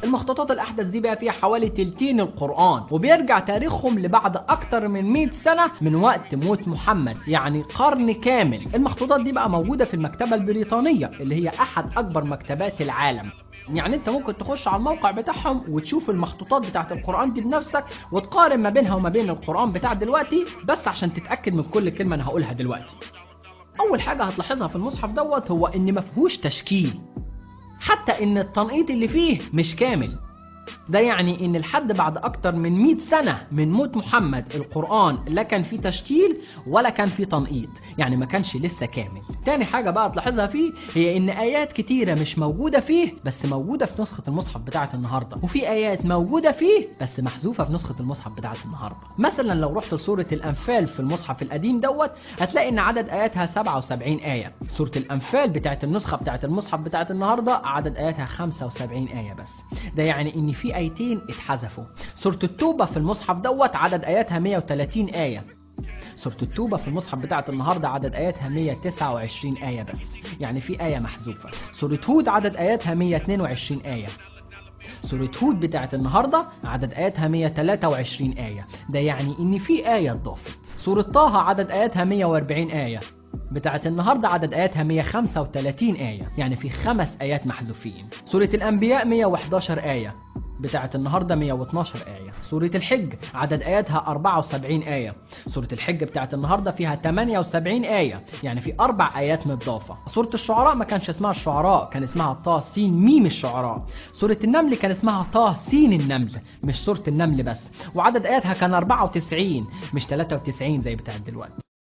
المخطوطات الأحدث دي بقى فيها حوالي تلتين القرآن، وبيرجع تاريخهم لبعد أكتر من 100 سنة من وقت موت محمد، يعني قرن كامل. المخطوطات دي بقى موجودة في المكتبة البريطانية اللي هي أحد أكبر مكتبات العالم. يعني انت ممكن تخش على الموقع بتاعهم وتشوف المخطوطات بتاعت القرآن دي بنفسك وتقارن ما بينها وما بين القرآن بتاع دلوقتي، بس عشان تتأكد من كل كلمة انا هقولها دلوقتي. اول حاجة هتلاحظها في المصحف دوت هو ان مفهوش تشكيل، حتى ان التنقيط اللي فيه مش كامل. ده يعني ان لحد بعد اكتر من 100 سنة من موت محمد القرآن لا كان فيه تشكيل ولا كان فيه تنقيط، يعني ما كانش لسه كامل. تاني حاجة بقى تلاحظها فيه هي ان ايات كتيرة مش موجودة فيه بس موجودة في نسخة المصحف بتاعة النهاردة، وفي ايات موجودة فيه بس محذوفة في نسخة المصحف بتاعة النهاردة. مثلا لو رحت لسورة الانفال في المصحف القديم دوت هتلاقي ان عدد اياتها 77 آية. سورة الانفال بتاعة النسخة بتاعة المصحف بتاعة النهاردة عدد اياتها 75 آية بس. ده يعني ان في ايتين اتحذفوا. سورة التوبة في المصحف دوت عدد اياتها 130 آية. سورة التوبة في المصحف بتاعت النهاردة عدد آياتها 129 آية بس، يعني في آية محذوفة. سورة هود عدد آياتها 122 آية. سورة هود بتاعت النهاردة عدد آياتها 123 آية، ده يعني إن في آية اتضافت. سورة طه عدد آياتها 140 آية، بتاعت النهاردة عدد آياتها 135 آية، يعني في 5 آيات محذوفين. سورة الأنبياء 111 آية، بتاعت النهاردة 112 آية. سورة الحج عدد آياتها 74 آية، سورة الحج بتاعت النهاردة فيها 78 آية، يعني في 4 آيات مضافة. سورة الشعراء ما كانش اسمها الشعراء، كان اسمها طه سين ميم الشعراء. سورة النمل كان اسمها طه سين النمل، مش سورة النمل بس، وعدد آياتها كان 94 مش 93 زي بتاعت دلوقتي.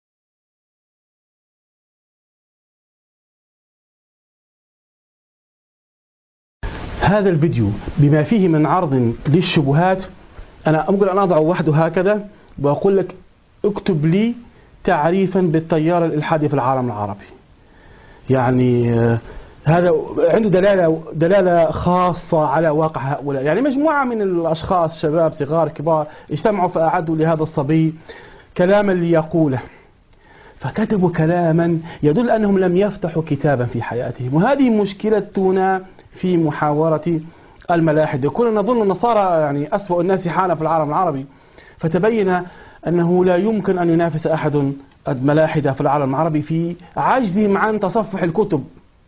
هذا الفيديو بما فيه من عرض للشبهات، أنا ممكن أن أضعه وحده هكذا وأقول لك اكتب لي تعريفا بالتيار الإلحادي في العالم العربي. يعني هذا عنده دلالة خاصة على واقع هؤلاء. يعني مجموعة من الأشخاص شباب صغار كبار اجتمعوا فأعدوا لهذا الصبي كلاما ليقوله، فكتبوا كلاما يدل أنهم لم يفتحوا كتابا في حياتهم. وهذه مشكلتنا في محاورة الملاحدة. كنا نظن النصارى يعني أسوأ الناس حالا في العالم العربي، فتبين أنه لا يمكن أن ينافس أحد الملاحدة في العالم العربي في عجزهم عن تصفح الكتب.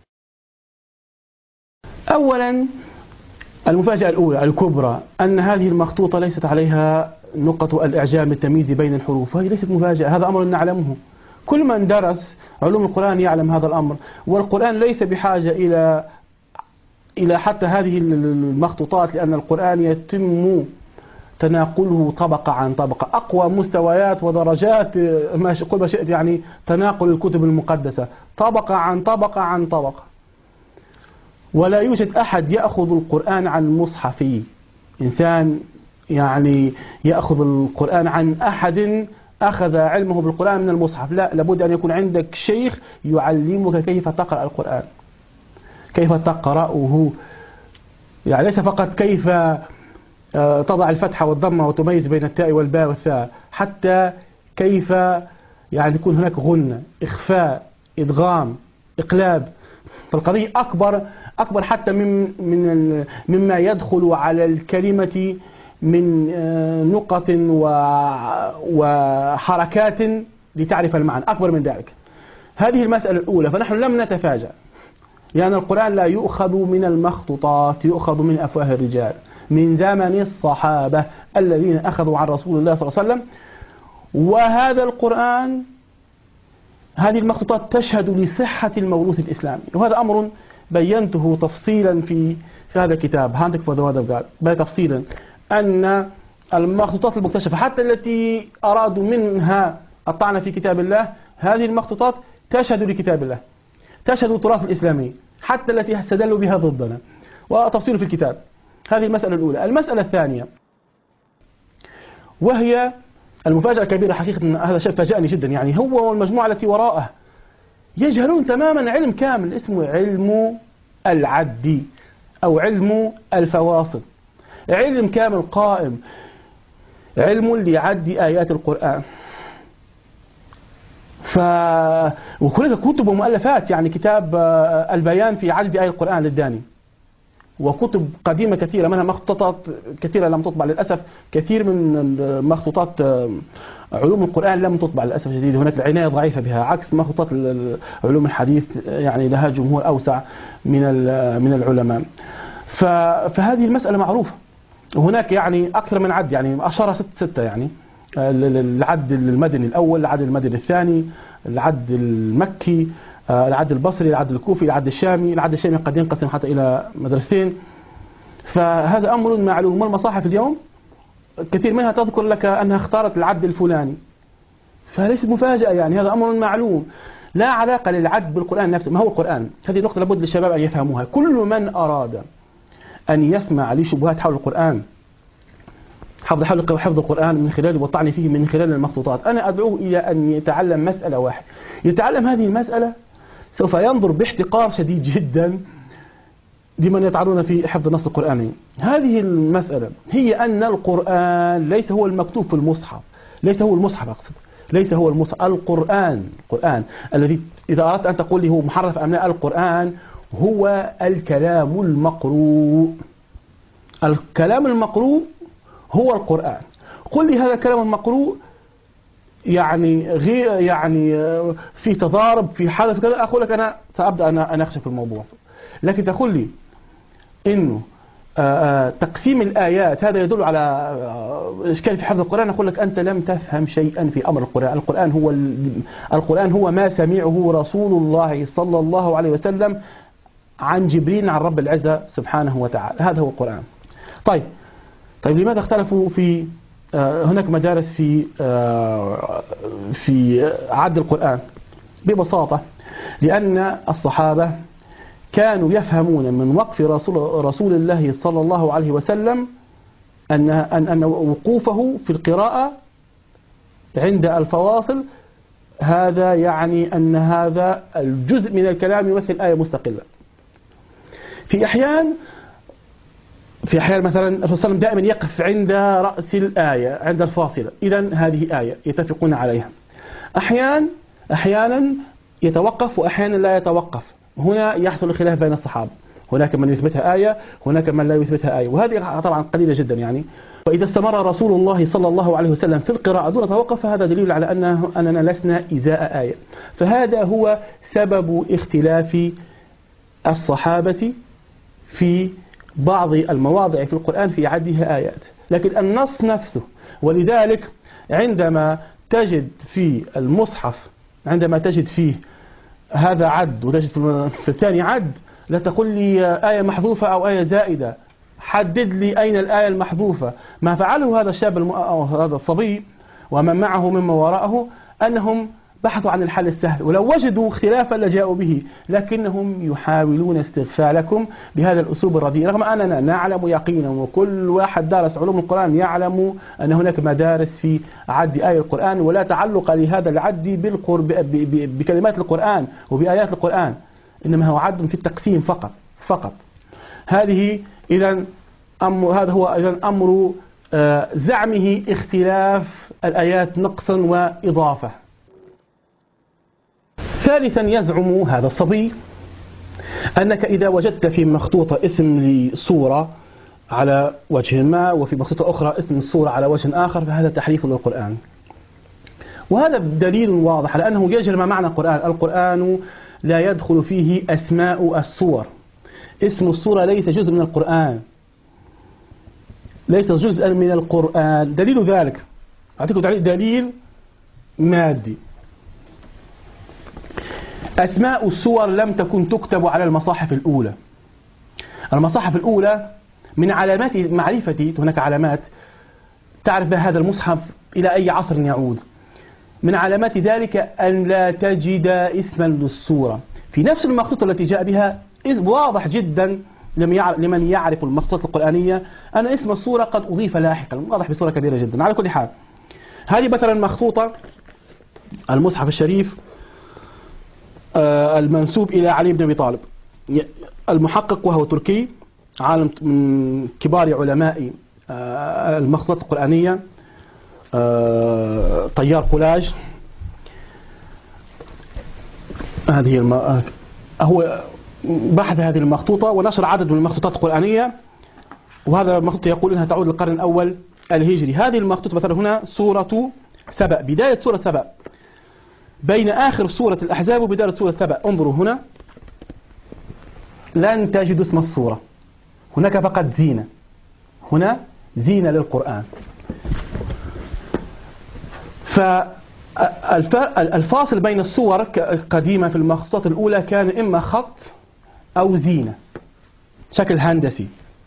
أولا المفاجأة الأولى الكبرى أن هذه المخطوطة ليست عليها نقطة الإعجام التمييز بين الحروف، وهي ليست مفاجأة، هذا أمر نعلمه. كل من درس علوم القرآن يعلم هذا الأمر، والقرآن ليس بحاجة إلى حتى هذه المخطوطات، لأن القرآن يتم تناقله طبقة عن طبقة، أقوى مستويات ودرجات قل ما شئت، يعني تناقل الكتب المقدسة طبقة عن طبقة عن طبقة. ولا يوجد أحد يأخذ القرآن عن مصحفي، إنسان يعني يأخذ القرآن عن أحد أخذ علمه بالقرآن من المصحف، لا، لابد أن يكون عندك شيخ يعلمك كيف تقرأ القرآن، كيف تقرأه، يعني ليس فقط كيف تضع الفتحة والضمة وتميز بين التاء والباء والثاء، حتى كيف يعني يكون هناك غنة، إخفاء، إدغام، إقلاب. فالقضية أكبر حتى مما يدخل على الكلمة من نقط وحركات لتعرف المعنى، أكبر من ذلك. هذه المسألة الأولى. فنحن لم نتفاجأ، لأن القرآن لا يؤخذ من المخطوطات، يؤخذ من أفواه الرجال من زمن الصحابة الذين أخذوا عن رسول الله صلى الله عليه وسلم. وهذا القرآن، هذه المخطوطات تشهد لصحة الموروث الإسلامي، وهذا أمر بينته تفصيلا في هذا الكتاب هاندك فور ذا وورد اوف جاد، تفصيلا أن المخطوطات المكتشفة حتى التي أرادوا منها الطعن في كتاب الله، هذه المخطوطات تشهد لكتاب الله، تشهد التراث الإسلامي، حتى التي استدلوا بها ضدنا، وتفصيل في الكتاب. هذه المسألة الأولى. المسألة الثانية وهي المفاجأة الكبيرة، حقيقة هذا شيء فاجأني جدا، يعني هو والمجموعة التي وراءه يجهلون تماما علم كامل اسمه علم العد أو علم الفواصل، علم كامل قائم، علم لعد آيات القرآن. وكل كتب ومؤلفات، يعني كتاب البيان في عدد آيات القرآن للداني، وكتب قديمة كثيرة، منها مخطوطات كثيرة لم تطبع للأسف. كثير من مخطوطات علوم القرآن لم تطبع للأسف الشديد، هناك العناية ضعيفة بها، عكس مخطوطات علوم الحديث يعني لها جمهور أوسع من العلماء. فهذه المسألة معروفة. وهناك يعني أكثر من عد، يعني أشار ستة، يعني العد المدني الأول، العد المدني الثاني، العد المكي، العد البصري، العد الكوفي، العد الشامي. العد الشامي قد ينقسم حتى إلى مدرستين. فهذا أمر معلوم. والمصاحف اليوم كثير منها تذكر لك أنها اختارت العد الفلاني، فليست مفاجأة، يعني هذا أمر معلوم، لا علاقة للعد بالقرآن نفسه. ما هو القرآن؟ هذه نقطة لابد للشباب أن يفهموها. كل من أراد أن يسمع لي شبهات حول القرآن، حفظ القرآن من خلال والطعن فيه من خلال المخطوطات، أنا أدعوه إلى أن يتعلم مسألة واحدة. يتعلم هذه المسألة سوف ينظر باحتقار شديد جدا لمن يطعنون في حفظ النص القرآني. هذه المسألة هي أن القرآن ليس هو المكتوب في المصحف، ليس هو المصحف أقصد، ليس هو المصحف. القرآن الذي إذا أردت أن تقول لي هو محرف أم لا، القرآن هو الكلام المقروء. الكلام المقروء هو القرآن. قل لي هذا الكلام المقروء يعني غير، يعني في تضارب، في حدث كذا، أقول لك أنا سأبدأ أنا أناقشك في الموضوع. لكن تقول لي إنه تقسيم الآيات هذا يدل على إشكال في حفظ القرآن، أقول لك أنت لم تفهم شيئا في أمر القرآن. القرآن هو ما سمعه رسول الله صلى الله عليه وسلم عن جبريل عن رب العزة سبحانه وتعالى، هذا هو القرآن. طيب لماذا اختلفوا في هناك مدارس في عد القرآن؟ ببساطة لأن الصحابة كانوا يفهمون من وقف رسول الله صلى الله عليه وسلم أن وقوفه في القراءة عند الفواصل هذا يعني أن هذا الجزء من الكلام يمثل آية مستقلة. في أحيان مثلا الرسول صلى الله عليه وسلم دائما يقف عند رأس الآية، عند الفاصلة، إذن هذه آية يتفقون عليها. أحيانا يتوقف وأحيانا لا يتوقف. هنا يحصل الخلاف بين الصحابة، هناك من يثبتها آية، هناك من لا يثبتها آية، وهذه طبعا قليلة جدا يعني. فإذا استمر رسول الله صلى الله عليه وسلم في القراءة دون توقف فهذا دليل على أننا لسنا إزاء آية. فهذا هو سبب اختلاف الصحابة في بعض المواضع في القرآن في عدها آيات، لكن النص نفسه. ولذلك عندما تجد في المصحف، عندما تجد فيه هذا عد وتجد في الثاني عد، لا تقول لي آية محذوفة أو آية زائدة، حدد لي أين الآية المحذوفة. ما فعله هذا الشاب أو هذا الصبي ومن معه مما وراءه أنهم بحثوا عن الحل السهل، ولو وجدوا اختلافا لجاءوا به، لكنهم يحاولون استغفالكم بهذا الأسلوب الرديء، رغم أننا نعلم يقينا وكل واحد دارس علوم القرآن يعلم أن هناك مدارس في عد آية القرآن، ولا تعلق لهذا العد بكلمات القرآن وبآيات القرآن، إنما هو عد في التقسيم فقط. هذا هو إذن أمر زعمه اختلاف الآيات نقصا وإضافة. ثالثا يزعم هذا الصبي أنك إذا وجدت في مخطوطة اسم لصورة على وجه ما وفي مخطوطة أخرى اسم الصورة على وجه آخر فهذا تحريف للقرآن، وهذا دليل واضح على أنه يجهل ما معنى القرآن. القرآن لا يدخل فيه أسماء الصور، اسم الصورة ليس جزء من القرآن، ليس جزءا من القرآن. دليل ذلك أعطيكم دليل مادي. أسماء السور لم تكن تكتب على المصاحف الأولى. المصاحف الأولى من علامات معرفتي، هناك علامات تعرف بها هذا المصحف إلى أي عصر يعود. من علامات ذلك أن لا تجد اسما للسورة في نفس المخطوطة التي جاء بها. واضح جدا لمن يعرف المخطوطة القرآنية أن اسم السورة قد أضيف لاحقا، واضح بصورة كبيرة جدا. على كل حال هذه مثلا مخطوطة المصحف الشريف المنسوب إلى علي بن أبي طالب، المحقق وهو تركي، عالم من كبار علماء المخطوطات القرآنية، طيار قلاج. هذه هو بحث هذه المخطوطة ونشر عدد من المخطوطات القرآنية، وهذا المخطوطة يقول أنها تعود للقرن الأول الهجري. هذه المخطوطة مثلا هنا سورة سبأ، بداية سورة سبأ بين آخر سورة الأحزاب وبداية سورة سبأ. انظروا هنا لن تجدوا اسم السورة، هناك فقط زينة، هنا زينة للقرآن. فالفاصل بين الصور قديمة في المخطوطات الأولى كان إما خط أو زينة، شكل هندسي.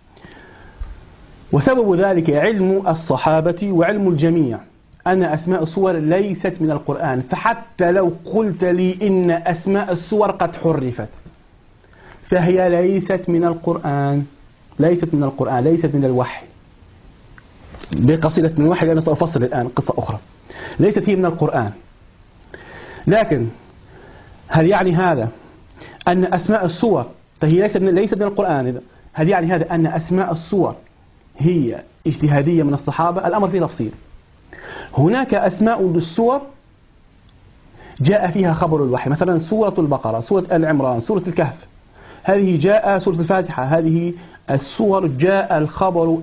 وسبب ذلك علم الصحابة وعلم الجميع أن أسماء الصور ليست من القرآن. فحتى لو قلت لي إن أسماء الصور قد حرفت فهي ليست من القرآن، ليست من القرآن، ليست من الوحي. بقصيدة من الوحي لأنا سأفصل الآن قصة أخرى. ليست هي من القرآن. لكن هل يعني هذا أن أسماء الصور فهي ليست من القرآن؟ هل يعني هذا أن أسماء الصور هي اجتهادية من الصحابة؟ الأمر فيه تفصيل. هناك أسماء للصور جاء فيها خبر الوحي، مثلا سورة البقرة، سورة آل عمران، سورة الكهف، هذه جاء سورة الفاتحة، هذه السور جاء الخبر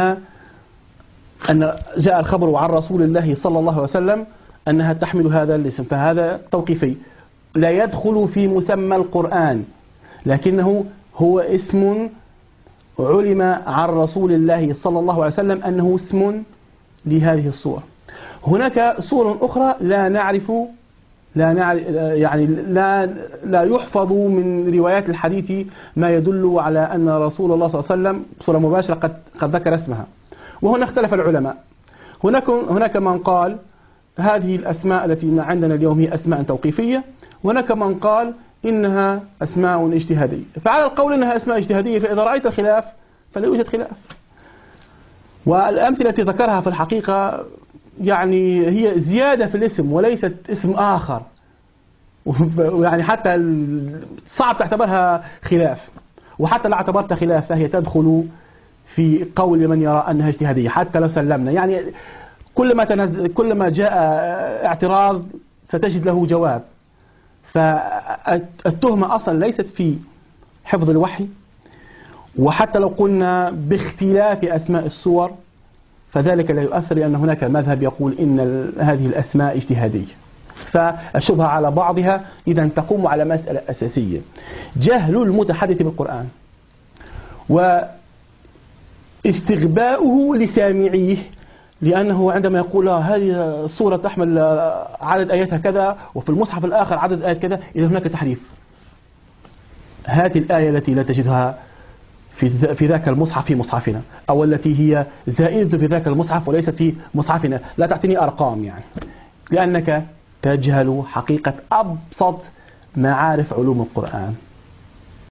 جاء الخبر عن رسول الله صلى الله عليه وسلم أنها تحمل هذا الاسم، فهذا توقيفي لا يدخل في مسمى القرآن، لكنه هو اسم علم عن رسول الله صلى الله عليه وسلم أنه اسم لهذه الصور. هناك صور أخرى لا يحفظ من روايات الحديث ما يدل على أن رسول الله صلى الله عليه وسلم بصورة مباشرة قد ذكر اسمها، وهنا اختلف العلماء. هناك من قال هذه الأسماء التي عندنا اليوم هي أسماء توقيفية، وهناك من قال إنها أسماء اجتهادية. فعلى القول إنها أسماء اجتهادية فإذا رأيت الخلاف فلا يوجد خلاف. والأمثلة التي ذكرها في الحقيقة يعني هي زيادة في الاسم وليست اسم آخر، يعني حتى صعب تعتبرها خلاف، وحتى لو اعتبرت خلاف فهي تدخل في قول من يرى أنها اجتهادية حتى لو سلمنا. يعني كلما جاء اعتراض ستجد له جواب. فالتهمة أصلا ليست في حفظ الوحي، وحتى لو قلنا باختلاف أسماء السور فذلك لا يؤثر، لأن هناك مذهب يقول إن هذه الأسماء اجتهادية. فالشبهة على بعضها إذا تقوم على مسألة أساسية: جهل المتحدث بالقرآن واستغباؤه لسامعيه، لأنه عندما يقول هذه السورة تحمل عدد آياتها كذا وفي المصحف الآخر عدد آيات كذا، إذا هناك تحريف. هذه الآية التي لا تجدها في ذاك المصحف في مصحفنا، أو التي هي زائدة في ذاك المصحف وليست في مصحفنا، لا تعطيني أرقام، يعني لأنك تجهل حقيقة أبسط معارف علوم القرآن.